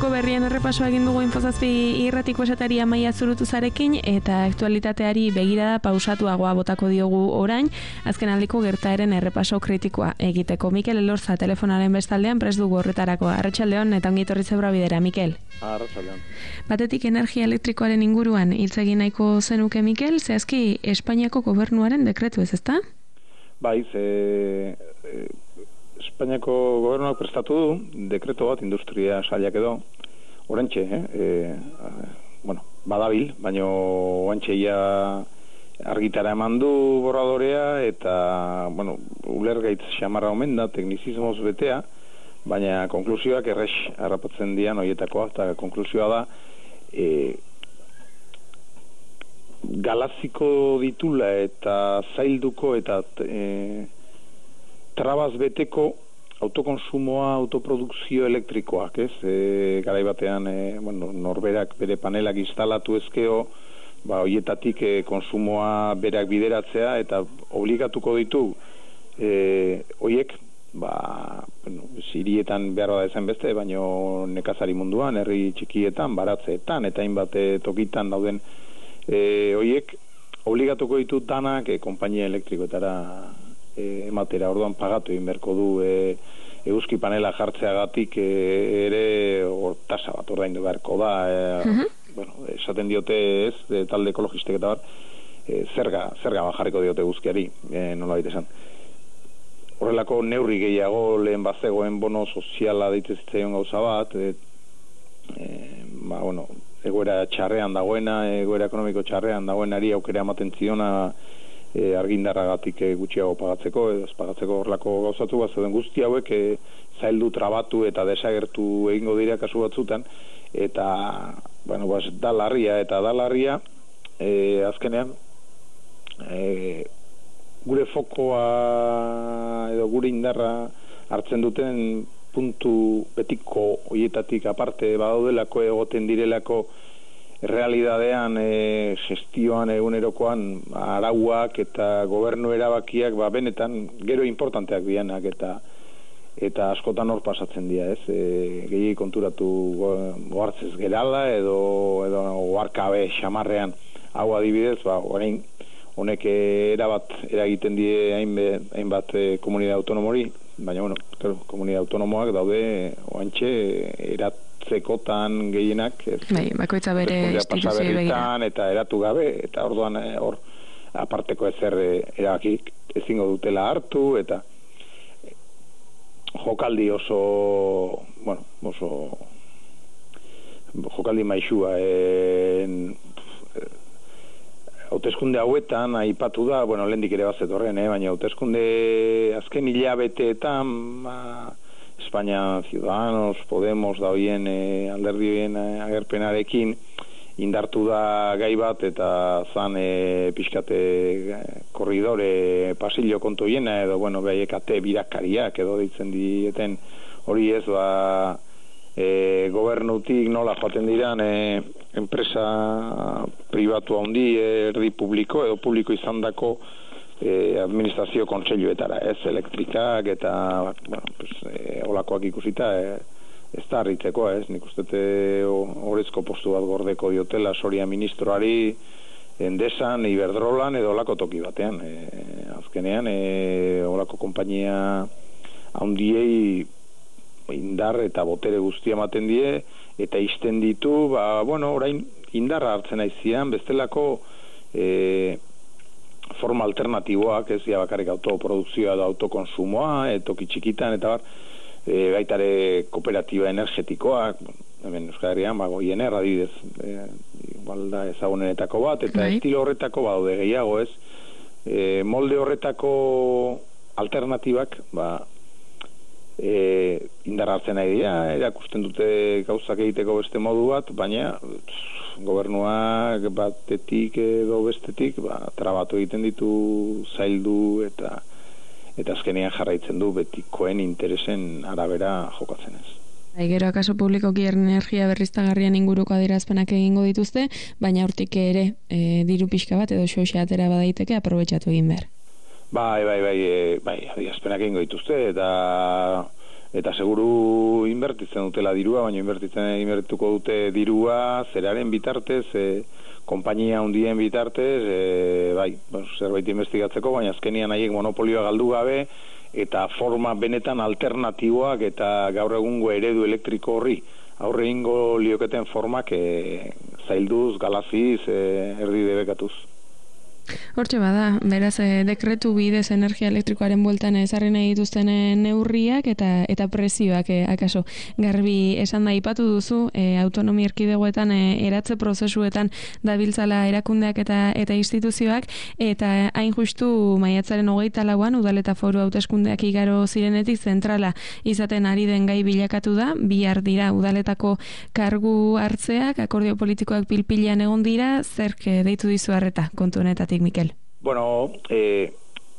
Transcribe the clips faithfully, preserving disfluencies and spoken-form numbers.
Asteburuko berrien errepasoa egin dugu Infozazpi irratiko esatari Amaia Zurutuzarekin eta aktualitateari begirada pausatuagoa botako diogu orain, azken aldiko gertaeren errepaso kritikoa egiteko. Mikel Elorza telefonaren bestaldean prest dugu horretarako. Arratsaldeon eta ongi etorri Zebra Bidera, Mikel. Arratsaldeon. Batetik energia elektrikoaren inguruan hitz egin nahiko zenuke, Mikel, zehazki Espainiako gobernuaren dekretu ez, ezta? Bai, ze e, Espainiako gobernuak prestatu du dekreto bat industria sailak edo orantxe, eh? E, bueno, badabil, baino orantxe ja argitara eman du borradorea eta, bueno, ulergaitz xamarra omen da, teknizismoz betea, baina konklusioak errex harrapatzen dian horietakoa, eta konklusioa da e, galaziko ditula eta zailduko eta e, trabaz beteko autokonsumoa, autoprodukzio elektrikoak, ez? E, garai batean, e, bueno, norberak bere panelak instalatu ezkeo, ba, hoietatik e, konsumoa berak bideratzea eta obligatuko ditu e, hoiek, ba, bueno, hirietan behar da ezen beste, baino nekazari munduan, herri txikietan, baratzeetan, eta hainbat tokitan dauden e, hoiek, obligatuko ditu danak e, konpainia elektrikoetara E, ematera, orduan pagatu egin berko du e, eguzki panela jartzeagatik e, ere or, tasa bat ordaindu beharko da e, uh-huh. Bueno, esaten diote ez, e, talde ekologistek eta bar e, zerga, zerga bajarriko diote eguzkiari e, nola baita esan horrelako neurri gehiago lehen bazegoen bono soziala deitzen gauza bat e, e, ba, bueno, egoera txarrean dagoena, egoera ekonomiko txarrean dagoenari aukera ematen ziona E, argindarragatik e, gutxiago pagatzeko edo ez pagatzeko horrelako gauzatu bat zeuden guzti hauek e, zaildu trabatu eta desagertu egingo dira kasu batzutan eta bueno, bas, da larria eta da larria e, azkenean e, gure fokoa edo gure indarra hartzen duten puntu betiko hoietatik aparte badaudelako egoten direlako realidadean e, gestioan egunerokoan arauak eta gobernu erabakiak ba, benetan gero importanteak dianak eta eta askotan hor pasatzen dira, ez? E, gehi konturatu gohartzez gerala edo edo oarkabe xamarrean hau adibidez, ba, orain honek erabat eragiten die hainbat e, komunitate autonomori, baina bueno, claro, komunitate autonomoak daude oantxe erat zekotan gehienak bai, bakoitza bere instituzioei begira eta eratu gabe eta orduan hor aparteko ezer erabakik ezingo dutela hartu eta jokaldi oso bueno, oso jokaldi maixua en hauteskunde hauetan aipatu da, bueno, lehendik ere bazetorren, eh, baina hauteskunde azken hilabeteetan ba, España Ciudadanos, Podemos da hoien e, alderdi hoien e, agerpenarekin indartu da gai bat eta zan e, pixkate e, korridore pasillo kontu hiena edo bueno, behaiekate birakariak edo ditzen dieten hori ez ba e, gobernutik nola joaten diran e, enpresa pribatu handi erdi publiko edo publiko izandako E, administrazio kontseiluetara, ez elektrikak eta bueno, pues, e, olakoak ikusita e, ez da harritzeko, ez nik ustete horrezko postu bat gordeko diotela Soria ministroari Endesan, Iberdrolan edo olako toki batean e, azkenean e, olako konpainia handiei indar eta botere guztia ematen die eta izten ditu, ba, bueno, orain indarra hartzen aizian, bestelako e, forma alternatiboak, ez ja bakarrik autoprodukzioa da autokonsumoa, e, toki txikitan, eta bar, e, baitare kooperatiba energetikoak, hemen Euskal Herrian, ba, goiener, adibidez, e, igual da ezagunenetako bat, eta right. Estilo horretako badaude gehiago, ez, e, molde horretako alternatibak, ba, e, indar hartzen nahi dira, erakusten dute gauzak egiteko beste modu bat, baina gobernuak batetik edo bestetik ba, trabatu egiten ditu zaildu eta eta azkenean jarraitzen du betikoen interesen arabera jokatzen ez. Gero akaso publikoki energia berriztagarrien inguruko adierazpenak egingo dituzte, baina hortik ere e, diru pixka bat edo xoxe atera badaiteke aprobetxatu egin behar. Bai, bai, bai, e, bai, adierazpenak egingo dituzte eta eta seguru inbertitzen dutela dirua, baina inbertitzen inbertituko dute dirua zeraren bitartez, e, konpainia handien bitartez, e, bai, zerbait investigatzeko, baina azkenian haiek monopolioa galdu gabe, eta forma benetan alternatiboak eta gaur egungo eredu elektriko horri aurre ingo lioketen formak e, zailduz, galaziz, e, erdi debekatuz. Hortxe bada, beraz, e, dekretu bidez energia elektrikoaren bueltan ezarri nahi dituzten neurriak eta eta prezioak e, akaso. Garbi esan da ipatu duzu, e, autonomi erkidegoetan e, eratze prozesuetan dabiltzala erakundeak eta eta instituzioak, eta hain justu maiatzaren hogeita lauan udal eta foru hauteskundeak igaro zirenetik zentrala izaten ari den gai bilakatu da, bihar dira udaletako kargu hartzeak, akordio politikoak pilpilean egon dira, zerk deitu dizu harreta kontu honetatik, Mikel? Bueno, eh,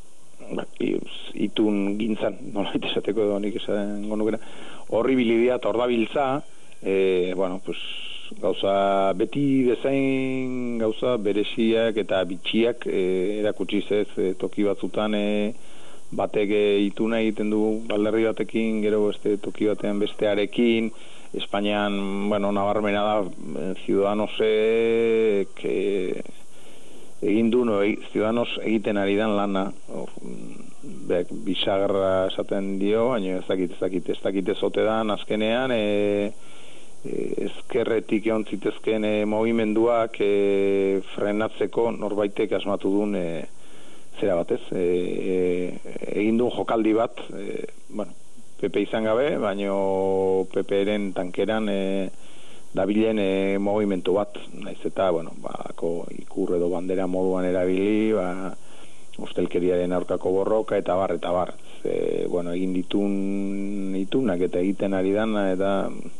itun gintzan, nola itesateko edo nik esango nukena, horri bilidia eta ordabiltza, eh, bueno, pues, gauza beti bezain gauza bereziak eta bitxiak eh, erakutsi zez eh, toki batzutan eh, batek eh, ituna egiten du alderdi batekin, gero beste toki batean bestearekin. Espainian, bueno, nabarmena da eh, Ciudadanosek eh, egin du, no, Ciudadanos egiten ari dan lana, or, bek, bisagarra esaten dio, baina ez dakit, ez dakit, ez dakit ezote dan azkenean, e, e, ezkerretik egon zitezken e, movimenduak e, frenatzeko norbaitek asmatu duen e, zera batez, e, e, egin duen jokaldi bat, e, bueno, P P izan gabe, baina P P-ren tankeran e, dabilen e, movimentu bat, naiz eta, bueno, bako ikur edo bandera moduan erabili, ba, ustelkeriaren aurkako borroka, eta bar, eta bar. Ze, bueno, egin ditun itunak eta egiten ari dana, eta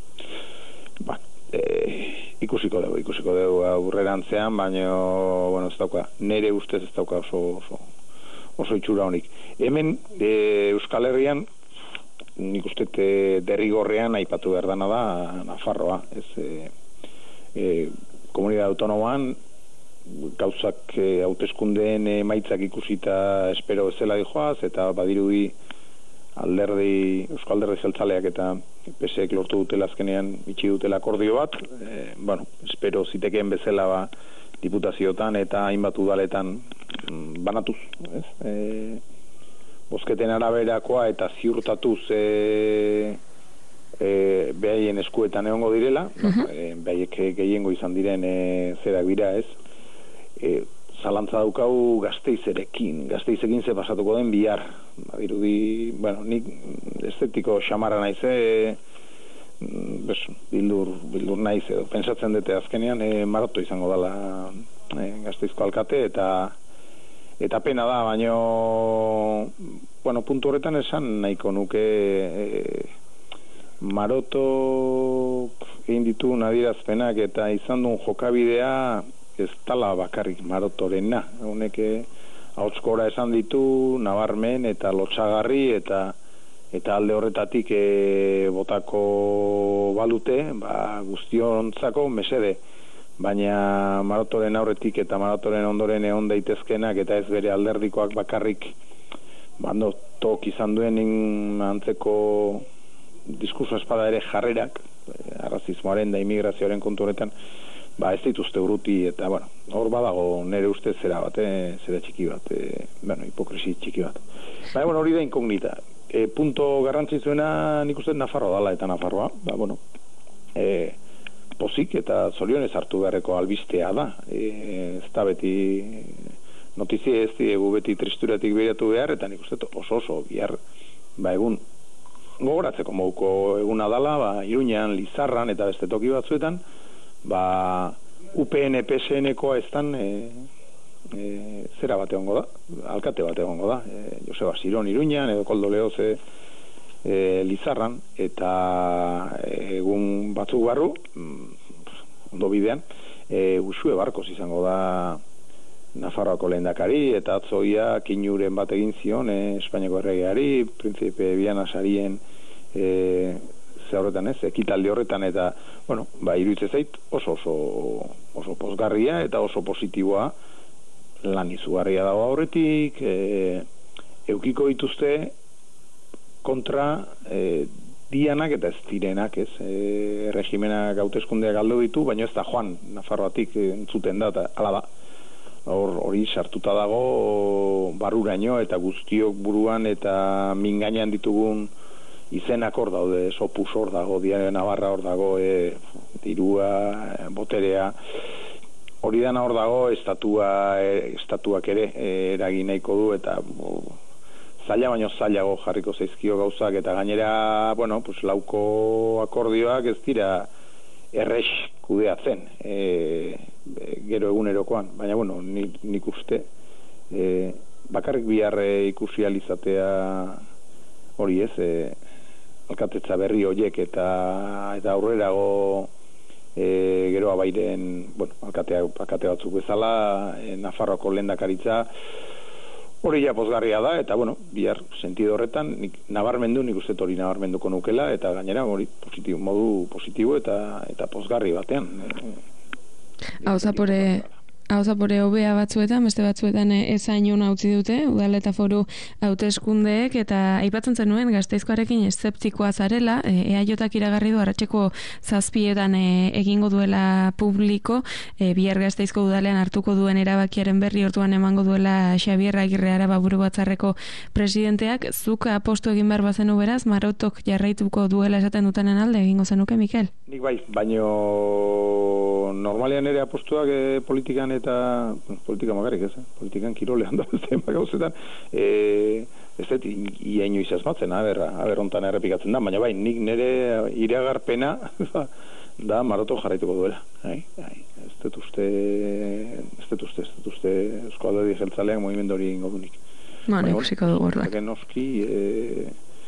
ba, e, ikusiko dugu, ikusiko dugu aurrerantzean, baina, bueno, ez dauka, nere ustez ez dauka oso, oso, oso itxura honik. Hemen, e, Euskal Herrian, nik uste derrigorrean aipatu behar dana da Nafarroa, ez e, e, komunidade autonomoan gauzak e, hauteskundeen emaitzak ikusita espero bezala dijoaz, eta badirudi alderdi, Euskal Alderdi Jeltzaleak eta P S ek lortu dutela azkenean itxi dutela akordio bat, e, bueno, espero zitekeen bezala ba, diputaziotan eta hainbat udaletan mm, banatuz, ez? E, bozketen araberakoa eta ziurtatuz e, e, behaien eskuetan egongo direla, uh-huh. e, behaiek gehiengo izan diren e, zerak dira, ez? E, zalantza daukagu Gasteizerekin, Gasteizekin ze pasatuko den bihar. Badirudi, bueno, nik estetiko xamarra naiz, e, bes, bildur, bildur naiz, edo pensatzen dute azkenean e, maroto izango dela e, Gasteizko alkate, eta Eta pena da, baina, bueno, puntu horretan esan nahiko nuke e, maroto egin ditu adierazpenak eta izan duen jokabidea ez tala bakarrik marotorena. Honek hautskora esan ditu, nabarmen eta lotxagarri eta eta alde horretatik e, botako balute, ba, guztiontzako mesede. Baina marotoren aurretik eta marotoren ondoren egon daitezkenak eta ez bere alderdikoak bakarrik bando tok izan duen antzeko diskurso espada ere jarrerak, arrazismoaren da imigrazioaren kontu horretan, ba ez dituzte urruti, eta bueno, hor badago nere ustez zera bat, eh, zera txiki bat, eh, bueno, hipokrisi txiki bat. Baina, bueno, hori da inkognita. E, punto garrantzizuena nik uste Nafarroa dala eta Nafarroa, ba, bueno, eh, pozik eta zorionez hartu beharreko albistea da. E, ez da beti notizia ez diegu beti tristuratik behiratu behar, eta nik uste oso oso bihar ba egun gogoratzeko moduko eguna dala, ba, Iruñan, Lizarran eta beste toki batzuetan, ba U P N P S N-koa eztan e, e, zera bat egongo da, alkate bat egongo da, e, Joseba Siron Iruñan edo Koldo Leoze E, Lizarran, eta egun batzuk barru mm, ondo bidean e, Usue Barkos izango da Nafarroako lehendakari, eta atzoia kinuren bat egin zion e, Espainiako erregeari, Prinzipe Biana sarien e, ze horretan ez, ekitaldi horretan, eta bueno, ba, iruditzen zait oso oso oso pozgarria eta oso positiboa lan izugarria dago aurretik, e, eukiko dituzte kontra e, dianak eta ez direnak, ez, e, regimenak hauteskundeak galdu ditu, baina ez da joan, Nafarroatik entzuten da, eta hala da. Hor, hori sartuta dago baruraino eta guztiok buruan eta mingainan ditugun izenak hor daude, Sopus hor dago, Diario Navarra hor dago, e, dirua, boterea, hori dana hor dago, estatua, e, estatuak ere e, eragin nahiko du eta bo, zaila baino zailago jarriko zaizkio gauzak eta gainera, bueno, pues, lauko akordioak ez dira errex kudeatzen e, gero egunerokoan, baina bueno, nik, nik uste e, bakarrik biharre ikusi alizatea hori ez, e, alkatetza berri horiek eta eta aurrerago e, gero abairen, bueno, alkatea, alkate batzuk bezala, e, Nafarroako lehendakaritza hori ja pozgarria da, eta bueno, bihar sentido horretan, nik nabarmendu, nik uste hori nabarmenduko nukela, eta gainera hori positibo, modu positibo eta eta pozgarri batean. Hau zapore, hau zapore hobea batzuetan, beste batzuetan ezain hona utzi dute, udal eta foru hauteskundeek, eta aipatzen zenuen Gasteizkoarekin eszeptikoa zarela, E A Jak iragarri du arratseko zazpietan e, egingo duela publiko, e, bihar Gasteizko udalean hartuko duen erabakiaren berri orduan emango duela Xabier Agirre Araba buru batzarreko presidenteak. Zuk apostu egin behar bazenu beraz, Marotok jarraituko duela esaten dutenen alde egingo zenuke, Mikel? Nik bai, baino normalean ere apostuak e, politikan eta politika magarrik ez, eh? Politikan kirolean da zenbak gauzetan, e, ez dut iaino izazmatzen, aber, aber ontan errepikatzen da, baina bai, nik nire iragarpena da Maroto jarraituko duela. Hai, hai, ez dut uste, ez dut uste, ez dut uste Eusko Alderdi Jeltzaleak mugimendu hori ingo dunik. Bueno, ikusiko dugu orduan. Noski, e,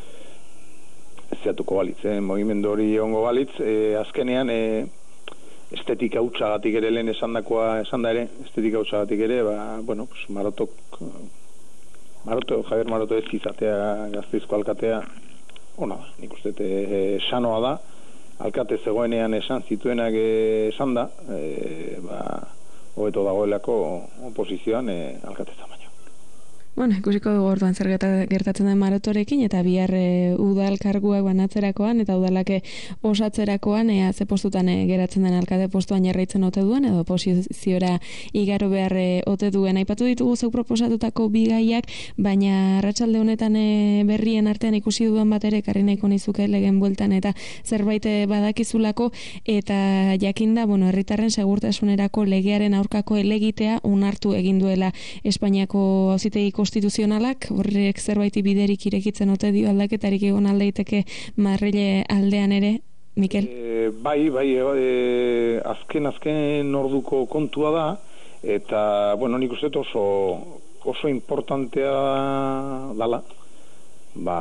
ez zeatuko balitz, eh? Mugimendu hori ongo balitz, e, azkenean, e, estetika hutsagatik ere lehen esandakoa esan da ere, estetika hutsagatik ere, ba, bueno, pues Marotok, Maroto, Javier Maroto ez izatea Gasteizko alkatea, ona da, nik uste e, sanoa da, alkate zegoenean esan zituenak esan da, e, ba, hobeto dagoelako oposizioan e, alkatetza baino. Bueno, ikusiko dugu orduan zer gertatzen den Marotorekin, eta bihar e, udal karguak banatzerakoan eta udalake osatzerakoan ea ze postutan e, geratzen den alkate postuan jarraitzen ote duen edo oposiziora igaro behar e, ote duen. Aipatu ditugu zeu proposatutako bigaiak, baina arratsalde honetan e, berrien artean ikusi dudan bat ere karri nahiko nizuke legen bueltan eta zerbait e, badakizulako, eta jakinda, bueno, herritarren segurtasunerako legearen aurkako helegitea onartu egin duela Espainiako Auzitegi Konstituzionalak, horrek zerbait biderik irekitzen ote dio aldaketarik egon aldeiteke Madrile aldean ere, Mikel? E, bai, bai, e, azken, azken orduko kontua da, eta, bueno, nik uste oso, oso importantea dala, ba,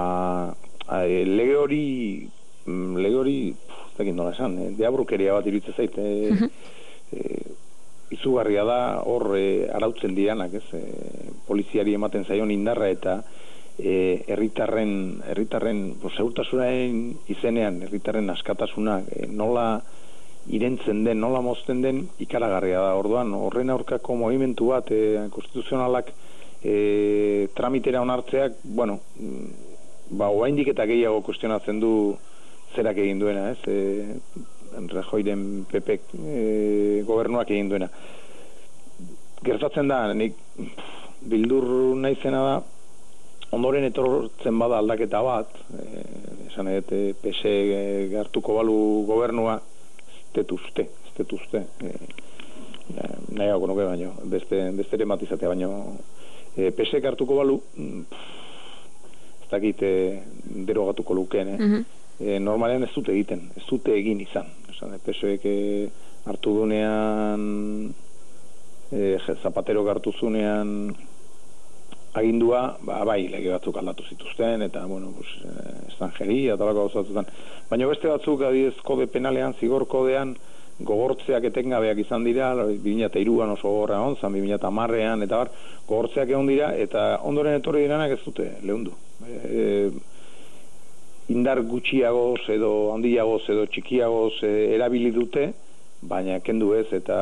e, lege hori, lege hori, ez dakit nola esan, e, deabrukeria bat iruditzen zait, e, uh-huh. e, izugarria da hor e, arautzen dianak, ez, e, poliziari ematen zaion indarra eta e, herritarren herritarren segurtasunaren izenean herritarren askatasuna e, nola irentzen den, nola mozten den ikaragarria da. Orduan horren aurkako mugimendu bat e, konstituzionalak e, tramitera onartzeak, bueno, ba oraindik eta gehiago kuestionatzen du zerak egin duena, ez? E, Rajoyren P P e, gobernuak egin duena. Gertatzen da, nik bildur naizena da, ondoren etortzen bada aldaketa bat, e, esan edo P S E gartuko balu gobernua, ez detuzte, ez detuzte, e, nahiago nuke baino, beste, beste ere matizatea baino, e, P S E gartuko balu, ez dakit e, derogatuko lukeen, eh? Uh-huh. E, normalean ez dute egiten, ez dute egin izan. Esan, P S E hartu dunean, e, Zapatero hartu zunean agindua, ba, bai, lege batzuk aldatu zituzten, eta, bueno, pues, estanjeria, talako gauzatzutan. Baina beste batzuk, adidez, kode penalean, zigor kodean, gogortzeak etengabeak izan dira, bi mila hiruan oso gogorra onzan, bi mila hamarrean, eta bar, gogortzeak egon dira, eta ondoren etorri diranak ez dute, lehundu. E, indar gutxiagoz edo handiagoz edo txikiagoz e, erabili dute, baina kendu ez, eta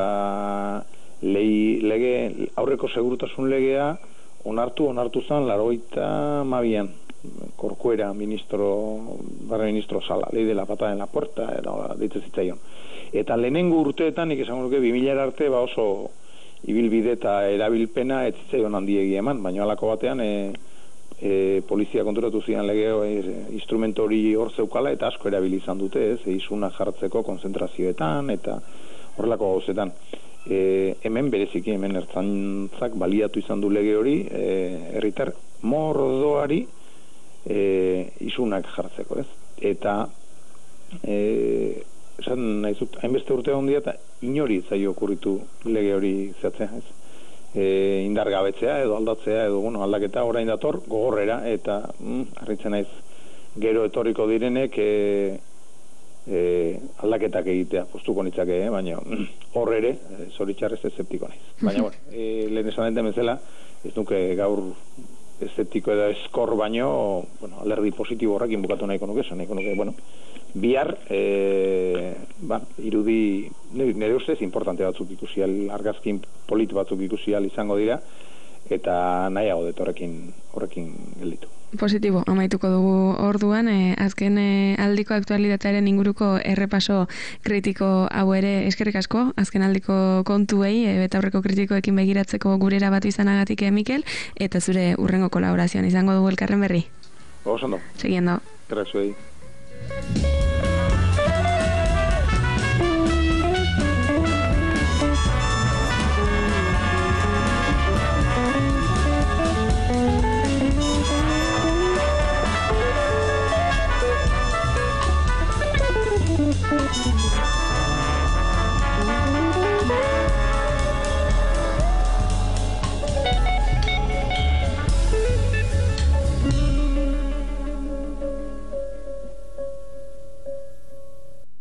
lehi, lege, aurreko segurtasun legea onartu, onartu zen, larogeita mabian. Corcuera, ministro, barra ministro Sala, lei de la patada en la puerta, eta ditze zitzaion. Eta lehenengo urteetan, nik esango nuke, bi mila arte ba oso ibilbide eta erabilpena ez zitzaion handiegi eman, baina halako batean e, e, polizia konturatu zian legeo e, instrumento hori hor zeukala eta asko erabili izan dute, ez, e, isuna jartzeko konzentrazioetan eta horrelako gauzetan. E, hemen bereziki, hemen ertzantzak baliatu izan du lege hori, e, herritar mordoari e, isunak jartzeko, ez? Eta e, esan nahi zut, hainbeste urte hondia eta inori zaio okurritu lege hori zehatzea, ez? E, indargabetzea edo aldatzea edo bueno, aldaketa orain dator gogorrera eta mm, harritzen naiz gero etorriko direnek e, e, aldaketak egitea postuko nitzake, eh? Baina hor ere zoritxarrez eseptiko naiz. Baina bueno, e, lehen esan den bezala ez nuke gaur estetiko edo eskor baino, bueno, alerdi positibo horrekin bukatu nahiko nuke, esan nahiko nuke, bueno, bihar, e, ba, irudi, nire ustez, importante batzuk ikusial, argazkin polit batzuk ikusial izango dira, eta nahiago dut horrekin, horrekin gelditu. Positibo, amaituko dugu orduan, eh, azken eh, aldiko aktualitatearen inguruko errepaso kritiko hau ere eskerrik asko, azken aldiko kontuei, e, eta aurreko kritikoekin begiratzeko gurera batu izanagatik, eh, Mikel, eta zure urrengo kolaborazioan izango dugu elkarren berri. Oso ondo. Seguiendo. Gracias.